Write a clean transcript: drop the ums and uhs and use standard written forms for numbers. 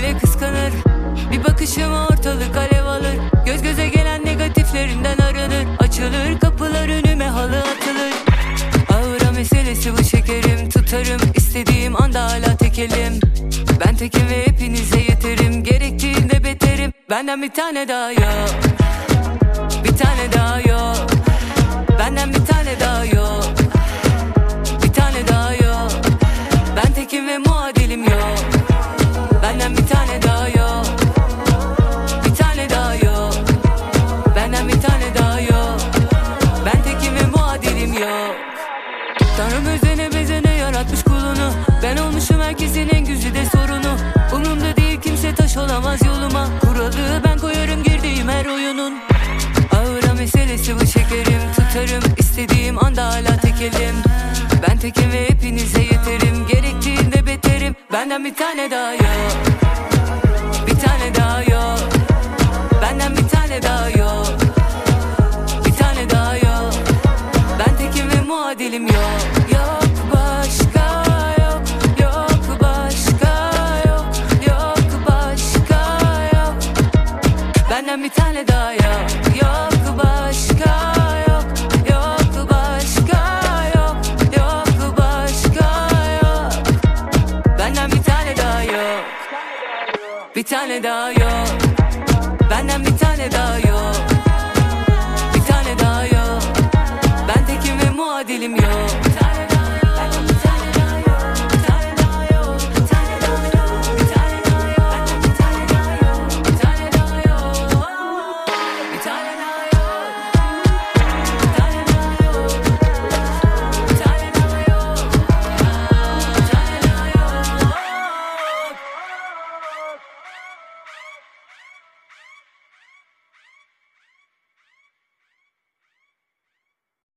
bile kıskanır. Bir bakışıma ortalık alev alır. Göz göze gelen negatiflerinden aranır. Açılır kapılar, önüme halı atılır. Aura meselesi bu şekerim, tutarım istediğim anda hala tek elim. Ben tekim ve hepinize yeterim, gerektiğinde beterim. Benden bir tane daha yok, bir tane daha yok. Benden bir tane daha yok, bir tane daha yok. Ben tekim ve muadilim yok. Benden bir tane daha yok, bir tane daha yok. Benden bir tane daha yok. Ben tekim ve muadilim yok. Tanrım özene bezene yaratmış kulunu. Ben olmuşum herkesin en güzide sorunu. Umurumda değil kimse, taş olamaz yoluma. Kuralı ben koyarım girdiğim her oyunun. Aura meselesi bu şekerim, tutarım istediğim anda hala tek elim. Ben tekim ve hepinize yeterim, gerektiğinde beterim. Benden bir tane daha yok, bir tane daha yok. Benden bir tane daha yok, bir tane daha yok. Ben tekim ve muadilim yok. Yok başka yok, yok başka yok, yok başka yok. Benden bir tane daha yok, yok başka yok, yok başka yok, yok başka yok. Benden bir tane daha yok, bir tane daha yok. Benden bir tane daha yok.